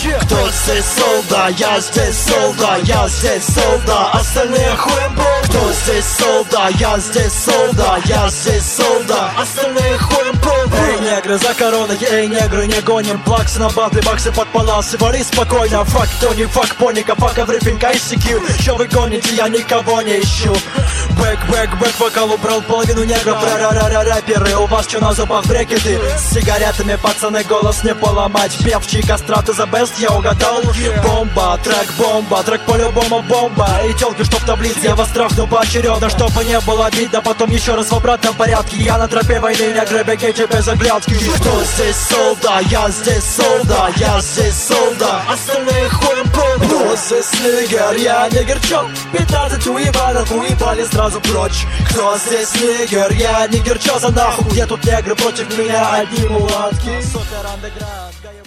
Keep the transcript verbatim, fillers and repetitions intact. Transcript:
Кто здесь солда? Я здесь солда, я здесь солда, остальные хуем пол. Кто здесь солда? Я здесь солда, я здесь солда, остальные хуем пол. Эй, негры за короной, эй, негры, не гоним плаксы на батлы, баксы под паласы, вали спокойно. Фак, то не фак, поника, фак, everything I C Q. Что вы гоните, я никого не ищу. Бэк, бэк, бэк, вокал убрал половину негров. Ра-ра-ра-ра, рэперы, у вас что на зубах брекеты? С сигаретами, пацаны, голос не поломать. Певчий кастраты за бест, я угадал. Бомба, трек, бомба, трек по-любому бомба. И тёлки, что в таблице, я вас трахну поочередно, чтобы не было обидно. Потом еще раз в обратном порядке. Я на тропе войны, негры, бегите без оглядки. Кто здесь солда? Я здесь солда, я здесь солда, остальные хуем пол. Кто здесь нигер? Я нигер, чё? пятнадцать уебанов, уебали сразу прочь. Кто здесь нигер? Я нигер, чё за нахуй? Где тут негры против меня? Одни мулатки. Супер андеграунд.